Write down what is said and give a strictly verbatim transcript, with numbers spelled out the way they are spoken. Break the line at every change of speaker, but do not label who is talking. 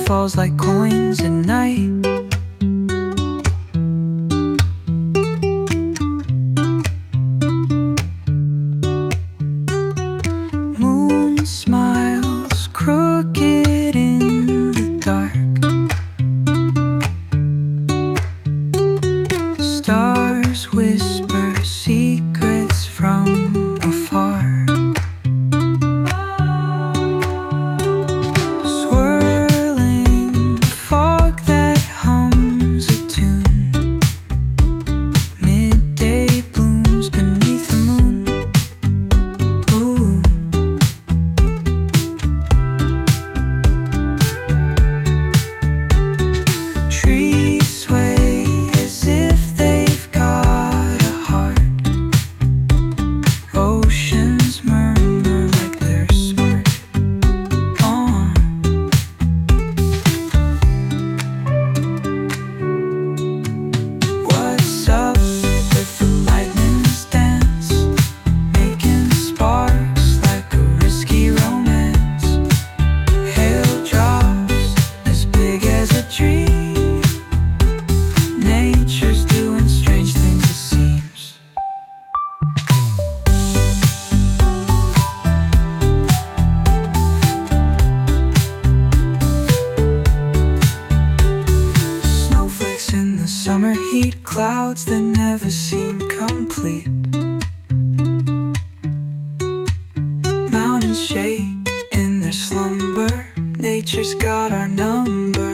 falls like coins at night. Moon smiles crooked in the dark. Stars whisper secrets from afar. Swirling fog that hums a tune. Midday blooms beneath the moon. Ooh. Trees sway as if they've got a heart. Oceans murmur like they're smart. Uh. What's up with the lightning's dance? Making sparks like a risky romance. Hail drops as big as a dream. Nature's doing strange things, it seems. Snowflakes in the summer heat, clouds that never seem complete. Mountains shake in their slumber. Nature's got our number.